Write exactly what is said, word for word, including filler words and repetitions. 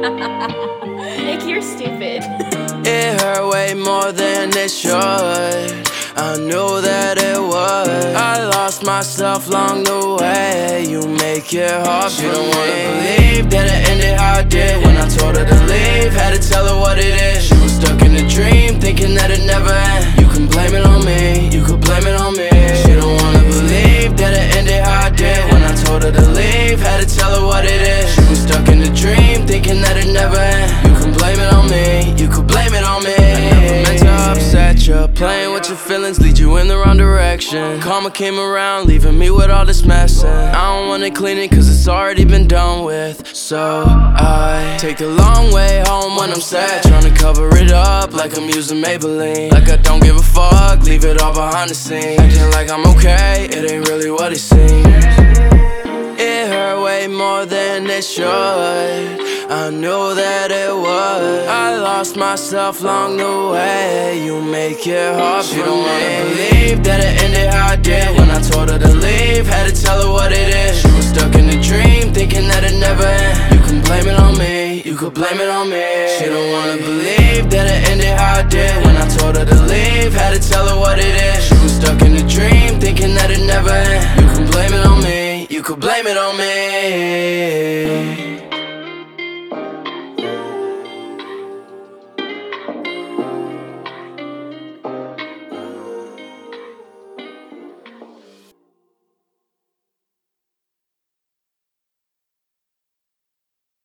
Nick, you're stupid. It hurt way more than it should. I knew that it would. I lost myself along the way. You make it hard for me. She don't wanna believe that it ended how it did. When I told her to leave, had to tell her what it is. She was stuck in a dream, thinking that it never end. You can blame it on me, you could blame it on me. She don't wanna believe that it ended how it did. When I told her to leave, had to tell her what it is. She was stuck in a dream, thinking that it never end. You can blame it on me, you could blame it on me. I never meant to upset you. Playing with your feelings lead you in the wrong direction. Karma came around, leaving me with all this mess. And I don't wanna clean it cause it's already been done with. So I take the long way home when I'm sad, trying to cover it up like I'm using Maybelline. Like I don't give a fuck, leave it all behind the scenes. Acting like I'm okay, it ain't really what it seems. It hurt way more than it should. I knew that it would. I lost myself along the way. You make it hard for me. She don't wanna believe that it ended how it did. When I told her to leave, had to tell her what it is. She was stuck in a dream, thinking that it never end. You can blame it on me, you could blame it on me. She don't wanna believe that it ended how it did. When I told her to leave, had to tell her what it is. She was stuck in a dream, thinking that it never end. You can blame it on me, you could blame it on me.